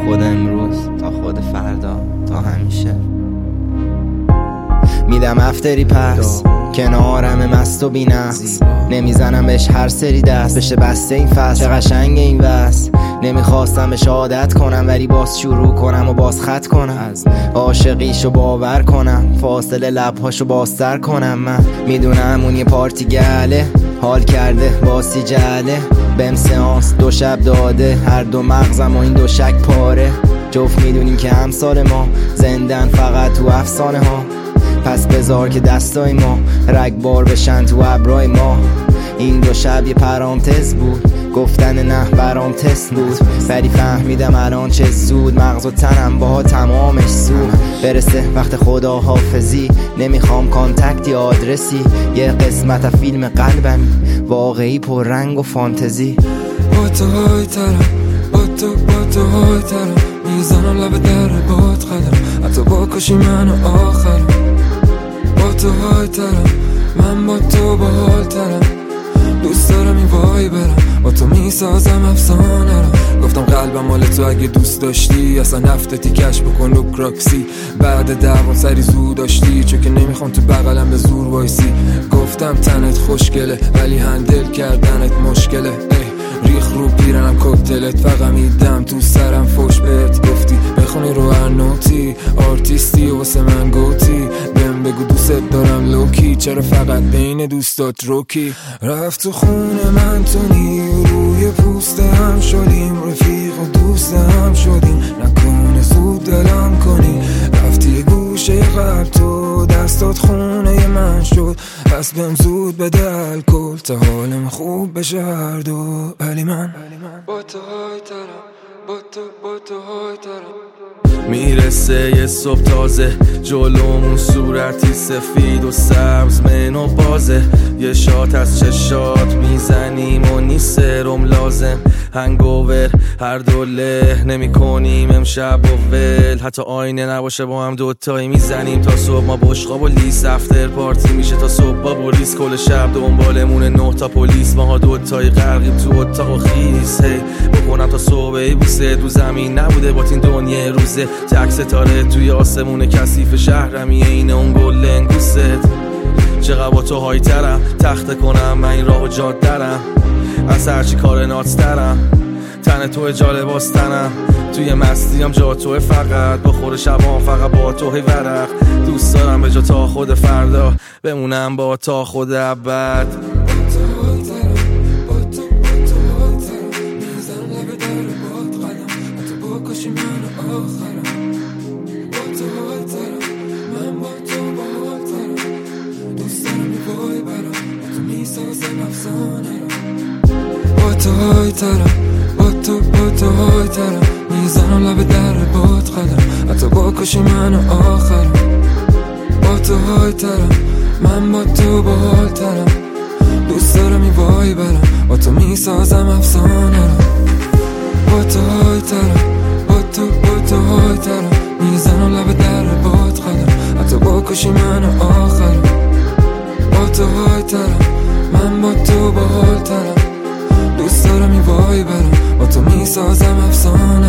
خود امروز تا خود فردا تا همیشه. میدم افتری پس کنارم مست و بی‌نقص، نمیزنم بهش هر سری دست بشه بسته این فصل. چه قشنگ این وصل، نمیخواستم بهش عادت کنم ولی باز شروع کنم و باز خط کنم. عاشقیشو باور کنم، فاصله لبهاشو بازتر کنم. من میدونم اون یه پارتی گله، حال کرده باسی جله، بهم سیانس 2 شب داده، هر 2 مغزم و این 2 شک پاره. جفت میدونیم که همسال ما زندن فقط تو افسانه ها، پس بذار که دستای ما رگبار بشن تو ابرای ما. این 2 شب یه پرانتز بود، گفتن نه برام تست بود، ولی فهمیدم الان چه زود، مغز و تنم با تمامش سوخت. برسه وقت خدا حافظی، نمیخوام کانتکت یا آدرسی، یه قسمت از فیلم قلبم واقعی پر رنگ و فانتزی. با تو های ترم، با تو های ترم، میزنم لب در باد قدم، حتی با کشی منو آخرم. با تو های ترم، من با تو با حال ترم، دوست دارم این وای برم، با تو میسازم افسانه رو. گفتم قلبم مال تو، اگه دوست داشتی اصلا نفتتی کش بکن رو کراکسی. بعد دوام سری زود داشتی، چون که نمیخوام تو بغلم به زور وایسی. گفتم تنت خوشگله ولی هندل کردنت مشکله. ریخ رو پیرنم کوکتلت، فقط میدم تو سرم فوش بهت. گفتی بخونی رو هر نوتی، آرتیستی و واسه من گوتی. بهم بگو دوست دارم لوکی، چرا فقط بین دوستات روکی. رفت تو خونه من تو روی پوست هم شدیم، رفیق و دوست هم شدیم، نکنه زود دلم کنی. رفتی یه گوشه قلب تو، دستات خونه من شد، پس بهم زود بده الکل تا حالم خوب بشه هر دو. ولی من با تو های ترم، با تو های ترم. میرسه یه صبح تازه، جلومون صورتی سفید و سبز منو بازه. یه شات از چشات میزنیم و نیست سرم لازم. هنگوور هر دوله نمی کنیم امشب و ول، حتی آینه نباشه با هم دوتایی میزنیم تا صبح. ما بشقاب و لیس افتر پارتی میشه تا صبح با بولیس، کل شب دنبالمون 9 تا پلیس، ماها دوتایی غرقیم تو اتاق و خیس. هی بکنم تا صبح ای بوسه، دو زمین نبوده با این دنیا روزه. تک ستاره توی آسمون کثیف شهرمی، اینه اون گل لنگوست. چقدر با تو های ترم، تخته کنم من این راه و جادرم، از هرچی کار ناتسترم. تن تو جالباستنم، توی مستیم جا توه، فقط با خور شبام فقط با تو هی ورق. دوست دارم به جا تا خود فردا بمونم با تا خود ابد. با تو های ترم، با تو های ترم، میزنم لب در باد قدم، حتی با کشی منو آخرم. با تو های ترم، من با تو با حال ترم، دوست دارم این وای برم، با تو میسازم افسانه رو. با تو های ترم، با تو های ترم، میزنم لب در باد قدم، حتی با کشی منو آخرم. با تو های ترم، من با تو با حال ترم، دوست دارم این وای برم، با تو میسازم افسانه.